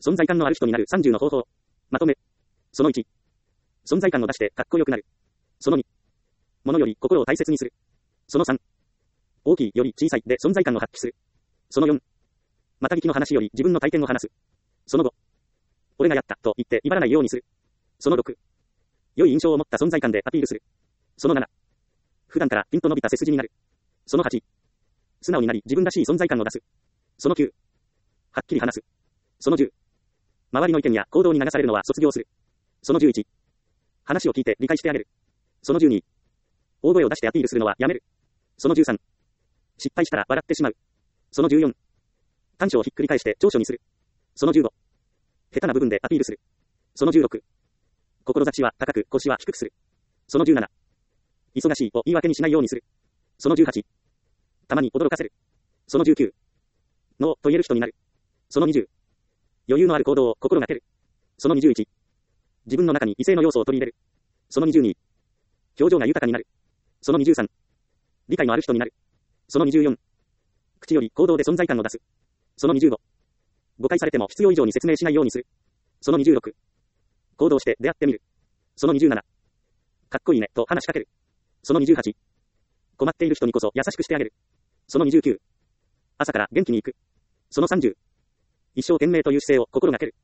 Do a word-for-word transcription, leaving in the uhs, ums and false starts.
存在感のある人になるさんじゅうの方法。まとめ。そのいち。存在感を出してかっこよくなる。そのに。物より心を大切にする。そのさん。大きいより小さいで存在感を発揮する。そのよん。また聞きの話より自分の体験を話す。そのご。俺がやったと言って威張らないようにする。そのろく。良い印象を持った存在感でアピールする。そのなな。普段からピンと伸びた背筋になる。そのはち。素直になり自分らしい存在感を出す。そのきゅう。はっきり話す。そのじゅう。周りの意見や行動に流されるのは卒業する。そのじゅういち。話を聞いて理解してあげる。そのじゅうに。大声を出してアピールするのはやめる。そのじゅうさん。失敗したら笑ってしまう。そのじゅうよん。短所をひっくり返して長所にする。そのじゅうご。下手な部分でアピールする。そのじゅうろく。志は高く腰は低くする。そのじゅうなな。忙しいを言い訳にしないようにする。そのじゅうはち。たまに驚かせる。そのじゅうきゅう。ノーと言える人になる。そのにじゅう。余裕のある行動を心がける。そのにじゅういち。自分の中に異性の要素を取り入れる。そのにじゅうに。表情が豊かになる。そのにじゅうさん。理解のある人になる。そのにじゅうよん。口より行動で存在感を出す。そのにじゅうご。誤解されても必要以上に説明しないようにする。そのにじゅうろく。行動して出会ってみる。そのにじゅうなな。かっこいいねと話しかける。そのにじゅうはち。困っている人にこそ優しくしてあげる。そのにじゅうきゅう。朝から元気に行く。そのさんじゅう。一生懸命という姿勢を心がける。